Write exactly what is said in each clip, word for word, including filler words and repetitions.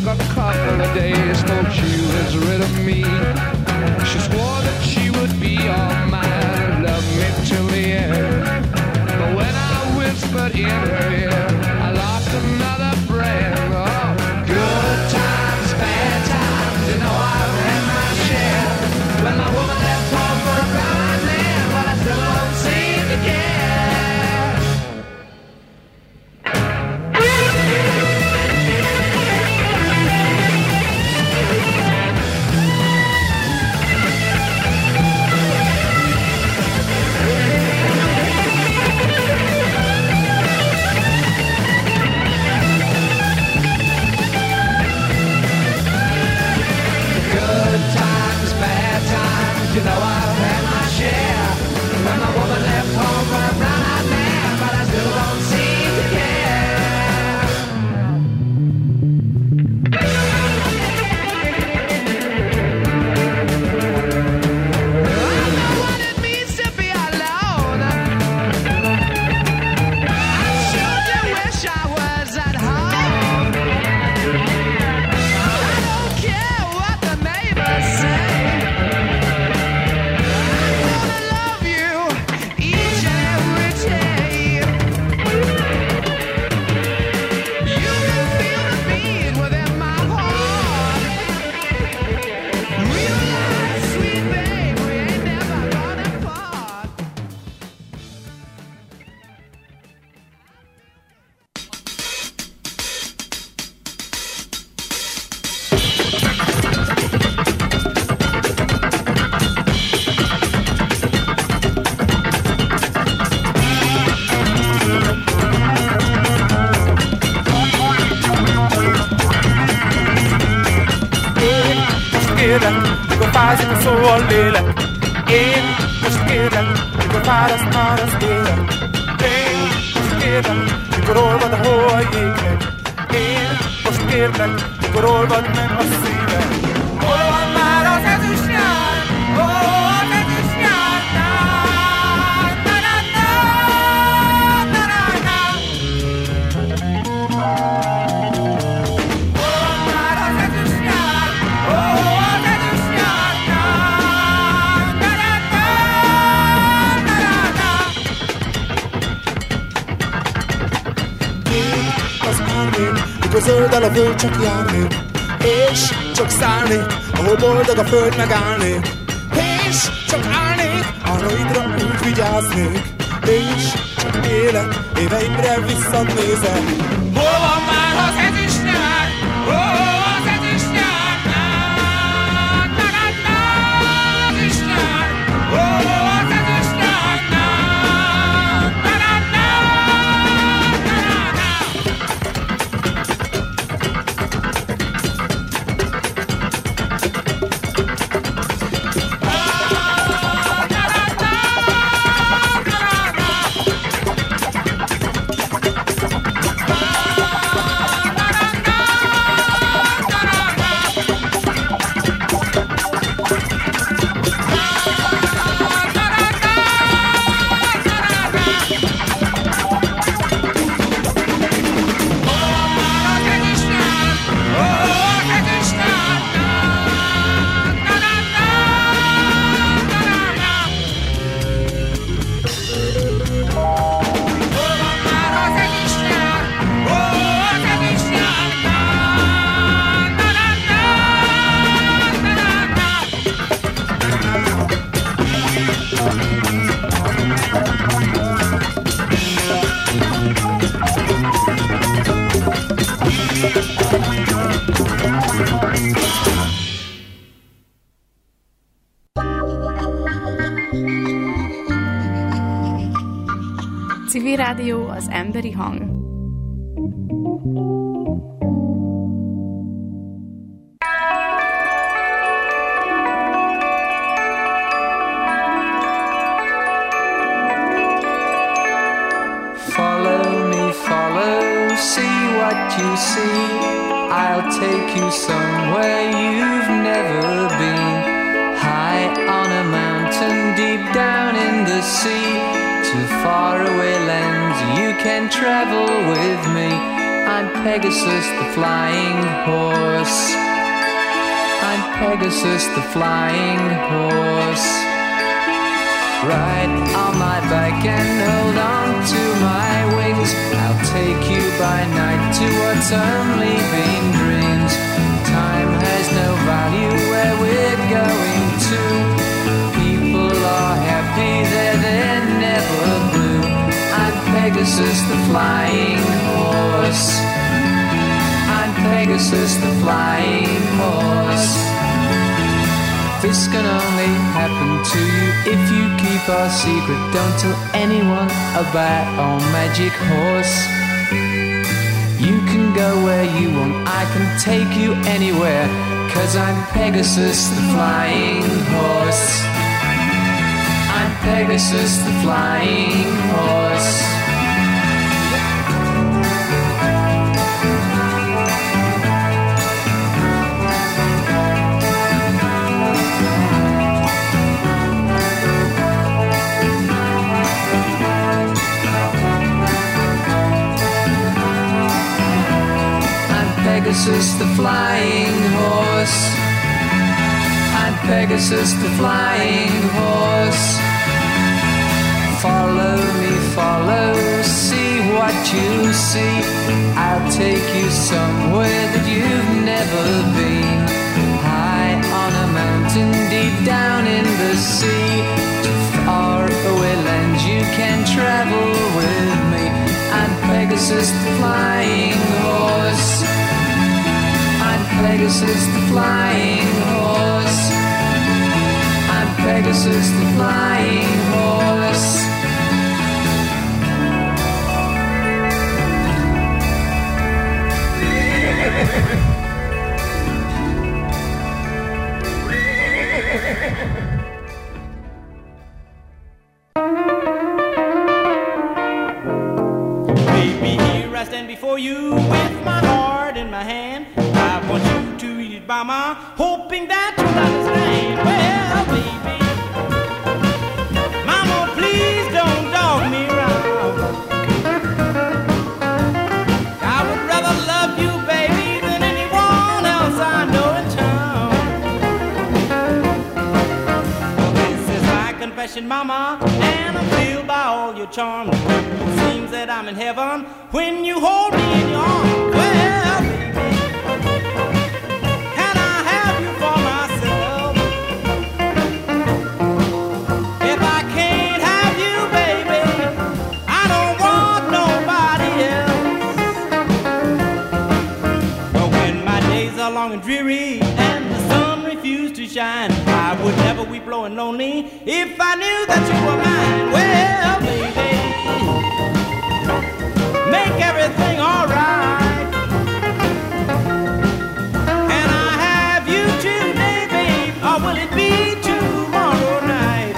a couple of days, for she was rid of me. She swore that she would be all mine and love me till the end. But when I whispered in her ear, I lost another friend. Oh, good times, bad times, you know I've had my share. When my woman left home for a brown man, but I still don't seem to care. You know I've had my share. When my woman left home for a brown-eyed man, but I still don't seem to care. I know what it means to be alone. I sure do wish I was at home. I don't care what the neighbors say. Fázik a szó a lélek. Én most kérlek, mikor fáraszt már az élet. Én most kérlek, mikor olvad a hó a jégnek. Én most kérlek, mikor olvad meg a szívem. Hol van már az ezüst nyár? Ó, az ezüst nyár! Na, na, na, na, na, na, na. Hol van már az ezüst nyár? Ó, az ezüst nyár! Mikor zöld el a föld, csak járnék, és csak szállnék, ahol boldog a föld, megállnék. És csak állnék, arraidra úgy vigyáznék, és csak élek, éveimre visszanézek. Hol van már az ezüst nyár? Ó, az ezüst nyár! Na, na, na, na, ezüst nyár! Ó, az ezüst nyár! Na, na, na, na, na, na, na. Civil Rádió, az emberi hang. Follow me, follow, see what you see. I'll take you somewhere you've never been. High on a mountain, deep down in the sea. To faraway lands you can travel with me. I'm Pegasus the flying horse. I'm Pegasus the flying horse. Ride on my back and hold on to my wings. I'll take you by night to what's only been dreams. Time has no value where we're going to. People are happy that they're never blue. I'm Pegasus the flying horse. I'm Pegasus the flying horse. This can only happen to you if you keep our secret. Don't tell anyone about our magic horse. You can go where you want, I can take you anywhere, 'cause I'm Pegasus the flying horse. I'm Pegasus the flying horse. Pegasus the flying horse. I'm Pegasus the flying horse. Follow me, follow, see what you see. I'll take you somewhere that you've never been. High on a mountain, deep down in the sea. To far away lands you can travel with me. I'm Pegasus the flying horse. Pegasus the flying horse. I'm Pegasus the flying horse. Baby, here I stand before you with my heart in my hand. I want you to read it, mama, hoping that you'll understand. Well, baby, mama, please don't dog me around. I would rather love you, baby, than anyone else I know in town. Well, this is my confession, mama, and I'm filled by all your charms. It seems that I'm in heaven when you hold me in your arms. Well, baby, can I have you for myself? If I can't have you, baby, I don't want nobody else. But when my days are long and dreary and the sun refused to shine, I would never weep low and lonely if I knew that you were mine. Well, baby, make everything alright. Can I have you today, babe, or will it be tomorrow night?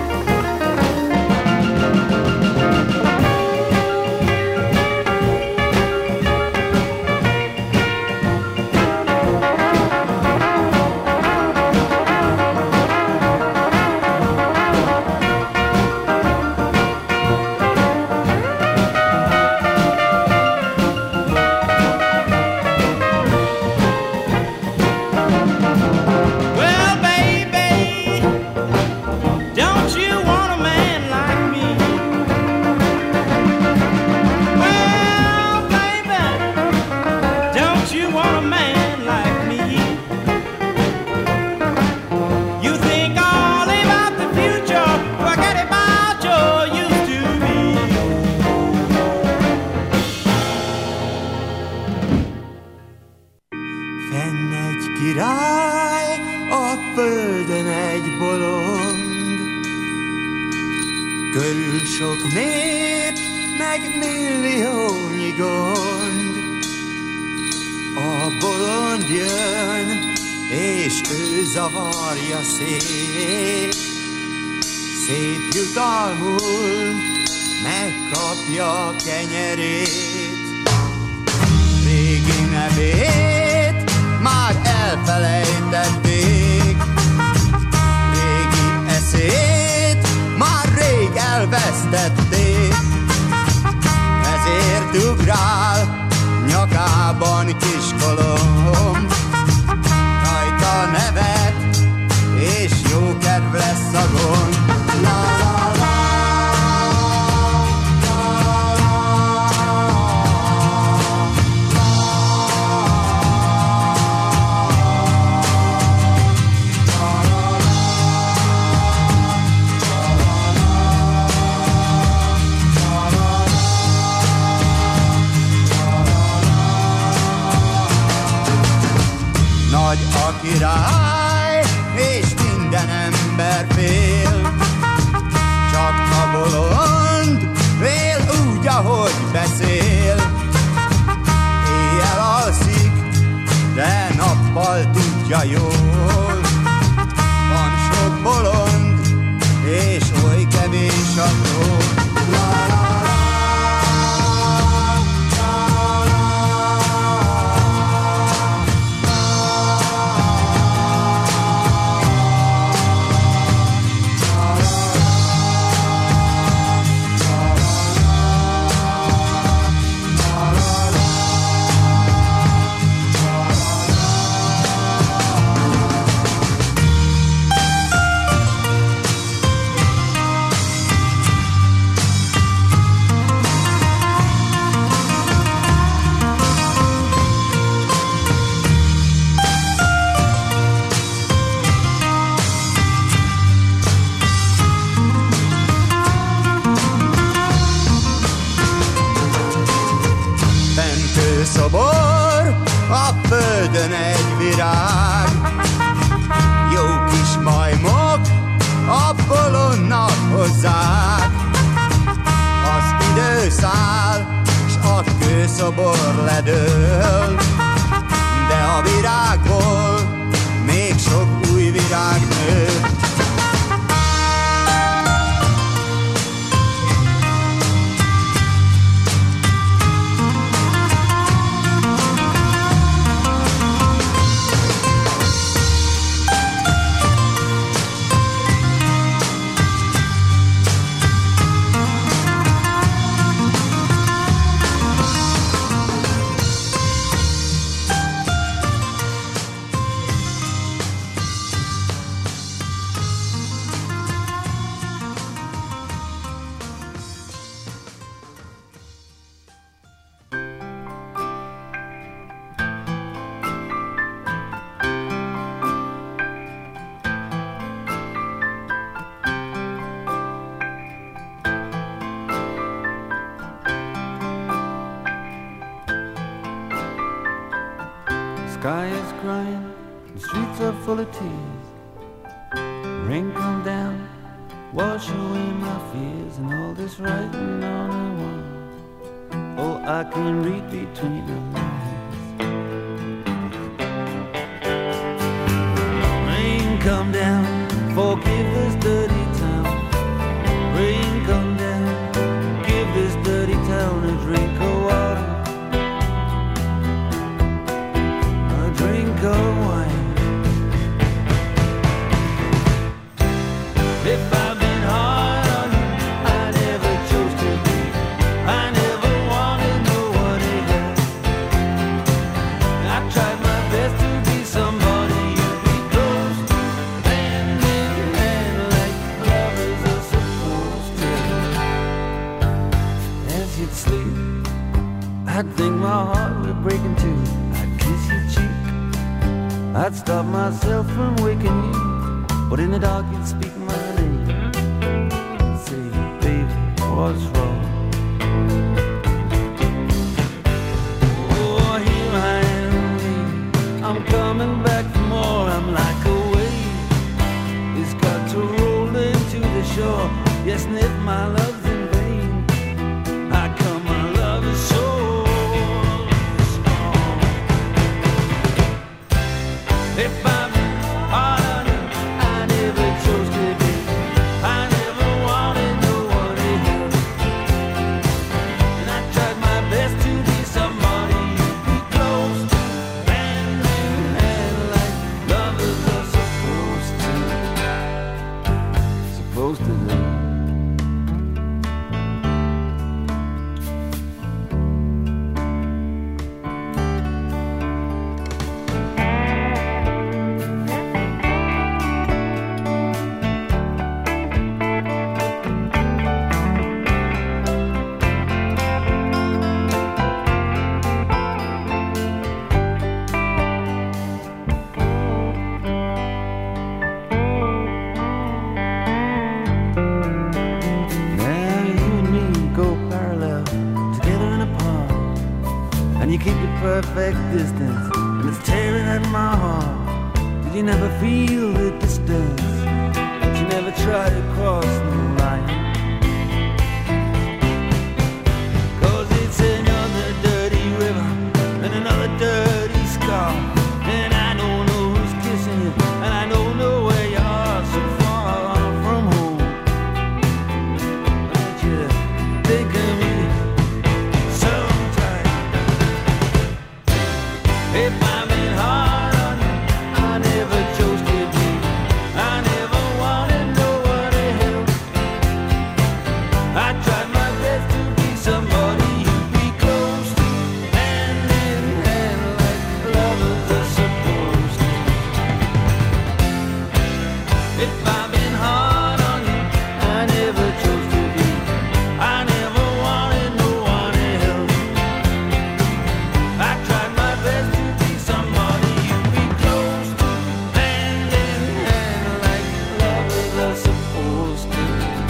Körül sok nép, meg milliónyi gond. A bolond jön, és ő zavarja szét. Szép jutalmul megkapja kenyerét. Régi nevét már elfelejtették. Régi eszét már rég elvesztették. Ezért ugrál, nyakába a király, és minden ember fél. Csak a bolond fél úgy, ahogy beszél. Éjjel alszik, de nappal tudja jól. Van sok bolond, és oly kevés a tról. Szobor, a földön egy virág. Jó kis majmok a bolondnak hozzák. Az idő száll, s a kőszobor ledől, de a virágból még sok új virág nő. Sky is crying, the streets are full of tears. Rain come down, wash away my fears, and all this writing on the wall. Oh, I can read between the lines. Rain come down, forgive this dirty town. Rain come down, give this dirty town a drink of water. Drink of wine. If I've been hard on you, I never chose to be. I never wanted nobody else. I tried my best to be somebody you'd be close to, hand in hand like lovers are supposed to. As you'd sleep, I'd think my heart would break in two. I'd kiss your cheek, I'd stop myself from waking you, but in the dark you'd speak my name. Say, baby, what's wrong? Oh, here I am, I'm coming back for more. I'm like a wave, it's got to roll into the shore. Yes, and if my love's in vain, I come, my love is so. If I'm hard on you, I never chose to be. I never wanted nobody else. And I tried my best to be somebody you'd be close to, hand in hand like lovers are supposed to. Supposed to do. Perfect distance, and it's tearing at my heart. you never feel the distance, but you never try to cross the line. Cause it's another dirty river and another dirty scar, and I don't know who's kissing you, and I don't know where you are, so far from home. Won't you think of me sometime? If I'm in hard on you, I never chose to be, I never wanted no one to help. I tried my best to be somebody you'd be close to, hand in hand like lovers are supposed to. If I've been hard on you, I never chose to be, I never wanted no one to help. I tried my best to be somebody you'd be close to, hand in hand like lovers are supposed to.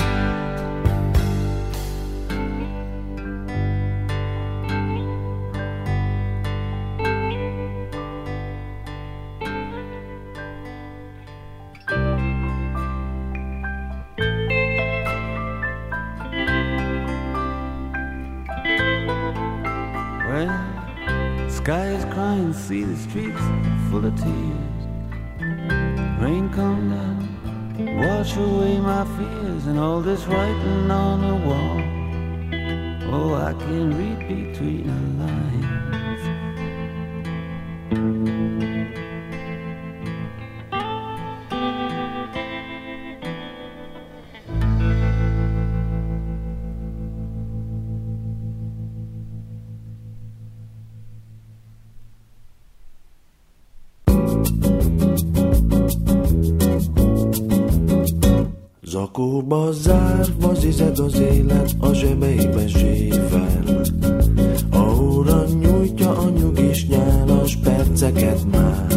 Well, sky is crying, see the streets full of tears. Rain come down, wash away my fears, and all this writing on the wall. Oh, I can read between the lines. Zakóba zárva zizeg az élet a zsebeibe zsével. A óra nyújtja a nyugis nyálas perceket már.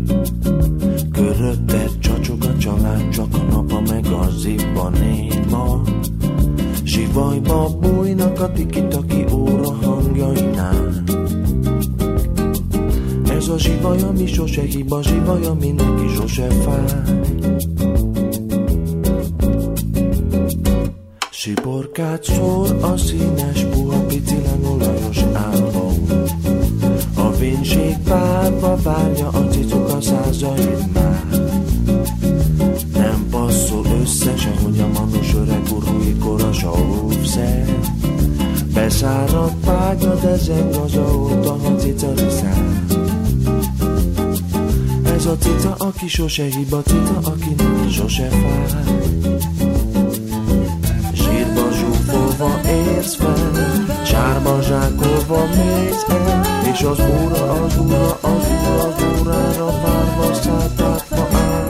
Körötted csacsog a család, csak a napa meg a zibba néma. Zsivajba bújnak a tiki-taki óra hangjainál. Ez a zsivaj, ami sose hiba, zsivaj, ami neki sose fáj. Siporkát szór a színes, puha, picilen olajos álom. A vénség párba várja a cicuk a százait már. Nem passzol össze sehogy a manus öreg urúi koras a óvszer. Beszáradt págya, de zeng az a óta, ha cica riszál. Ez a cica, aki sose hiba, cica, aki neki sose fáj. Zsírba zsúfolva érsz fel, sárba zsákolva mész el, és az óra, az óra, az óra, az órára várva szálltatva áll.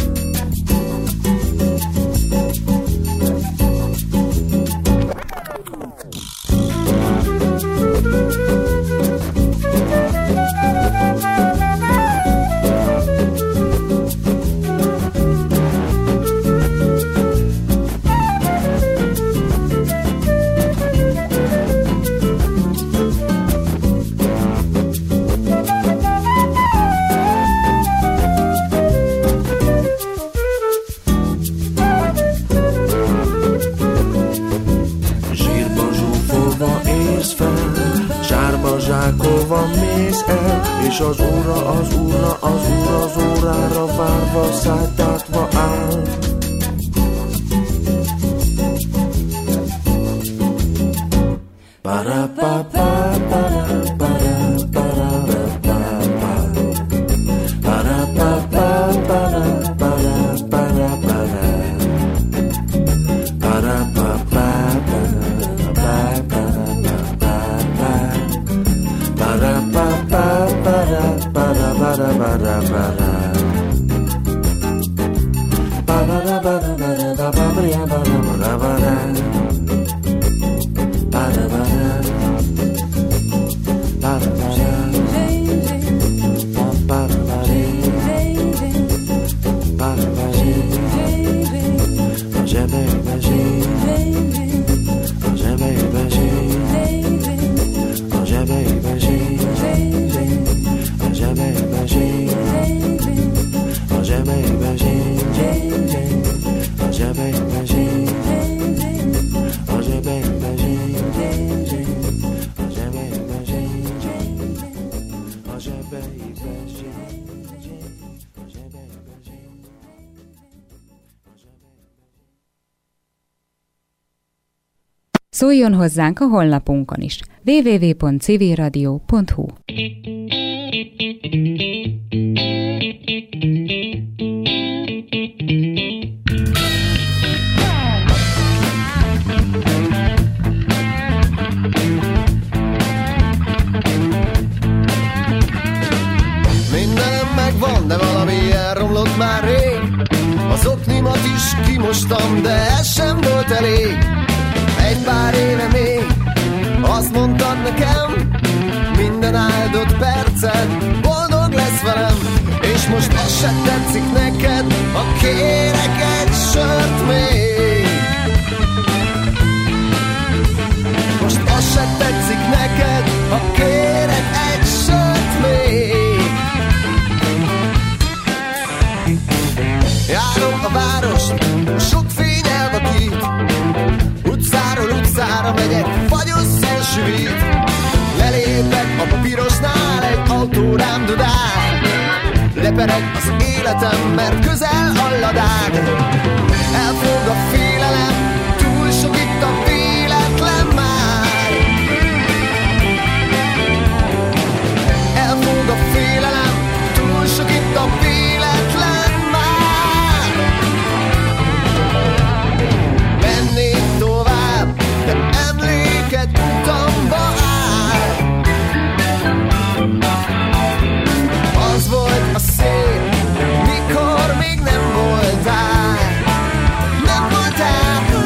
És az óra, az óra, az óra, az órára várva, szálltatva áll. Para pa pa para para para para para pa pa para para para para pa pa para para para para para Szóljon hozzánk a honlapunkon is. double-u double-u double-u pont civilradio pont hu. Mindenem megvan, de valami elromlott már rég. Az oknimat is kimostam, de ez sem volt elég. Egy pár éve még azt mondtad nekem, minden áldott percet boldog lesz velem. És most az se tetszik neked, ha kérek egy sört még. Most az se tetszik neked, ha kérek egy sört még. Járom a várost, sok fény elvakít. Utcáról utcára megyek, fagyos szélsüvít. Lelépek a papírosnál, egy autó rám dudál. Lepereg az életem, mert közel a ladár. Elfog a félelem, túl sok itt a véletlen már. Elfog a félelem, túl sok itt a véletlen már. Mennék tovább, de emléket utamba áll. Az volt a szép, mikor még nem voltál. Nem voltál.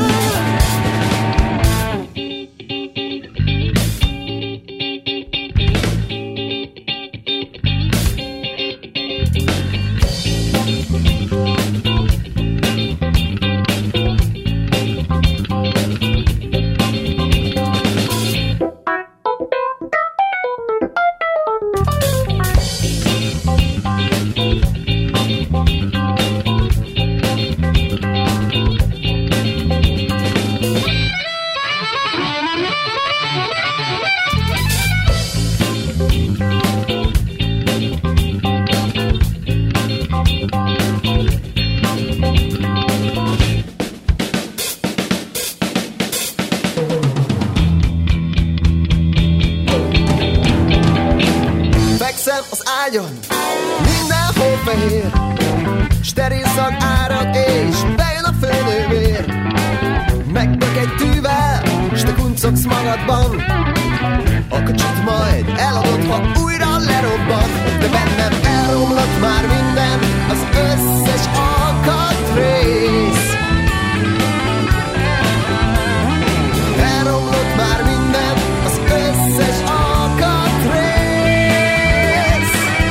Fekszem az ágyon, mindenhol fehér, steril szag árad és bejön a főnővér. Megdök egy tűvel, s te kuncogsz magadban. A kocsit majd eladod, ha újra lerobban. De bennem elromlott már minden, az összes alkatrész. Elromlott már minden, az összes alkatrész.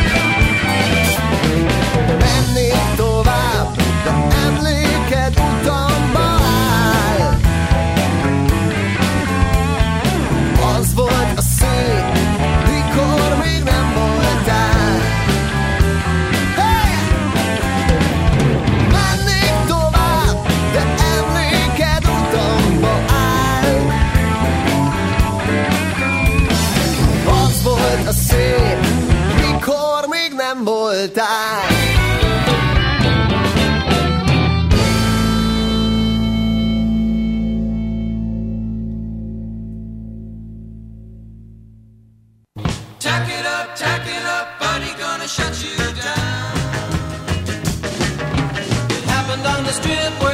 Mennék tovább, de emléked utamba áll. Az volt a szép, mikor még nem voltál. Hey! Mennék tovább, de emléked utamba áll. Az volt a szép, mikor még nem voltál. Tack it up, tack it up, buddy, gonna shut you down. It happened on the strip.